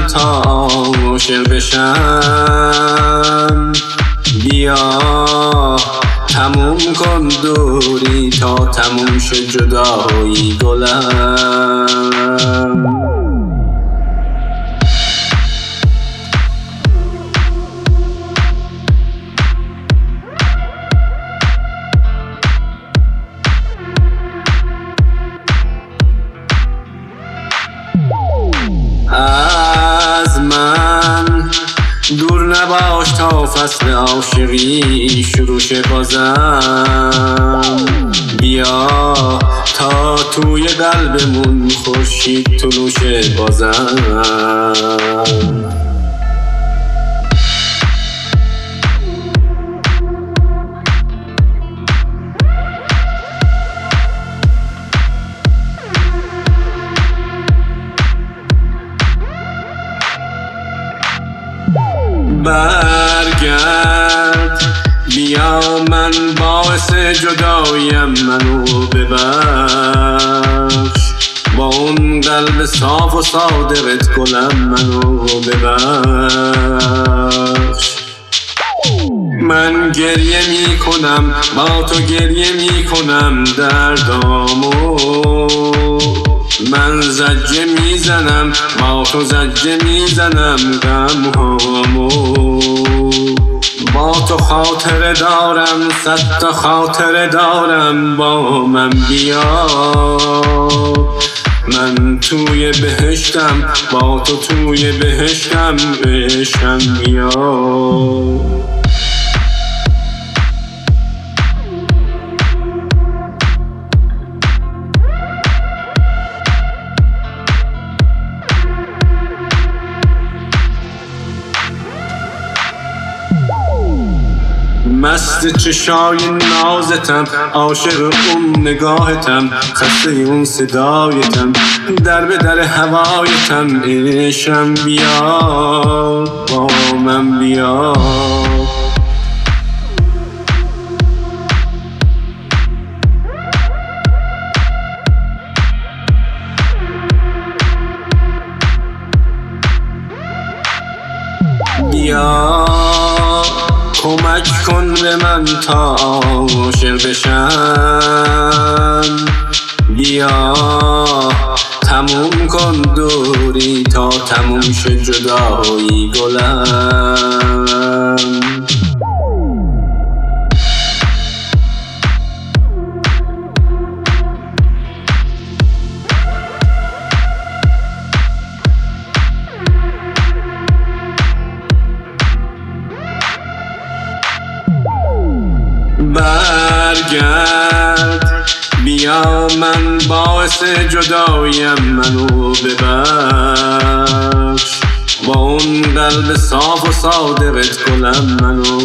تا عاشق بشم. بیا تموم کن دوری تا تموم شد جدایی گلم. از من دور نباش تا فصل عاشقی شروع شه بازم. بیا تا توی قلبمون خورشید طلوع شه بازم. برگرد بیا من باعث جداییم، منو ببخش با اون قلب صاف و صادقت گلم، منو ببخش. من گریه می کنم با تو گریه می کنم دردامو، من زجه میزنم با تو زجه میزنم غمهامو. با تو خاطره دارم، 100 تا خاطره دارم، با من بیا. من توی بهشتم با تو توی بهشتم، عشقم بیا. مست چشای نازتم، عاشق اون نگاهتم، خسته اون صدایتم، در به در هوایتم، عشقم بیا با من بیا. بیا کمک کن به من تا عاشق بشم. بیا تموم کن دوری تا تموم شد جدایی گلم. برگرد بیا من باعث جداییم، منو ببخش با اون قلب صاف و صادقت گلم، منو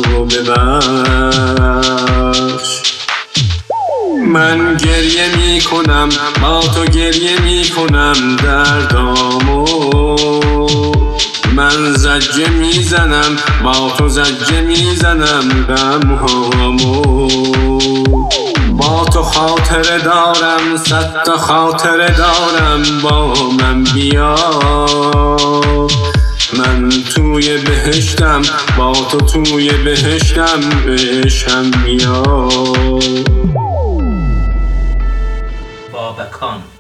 ببخش. من گریه می کنم با تو گریه می کنم دردامو، من زجه میزنم با تو زجه میزنم غمهامو. با تو خاطره دارم، 100 تا خاطره دارم، با من بیا. من توی بهشتم با تو توی بهشتم، عشقم بیا. بابکان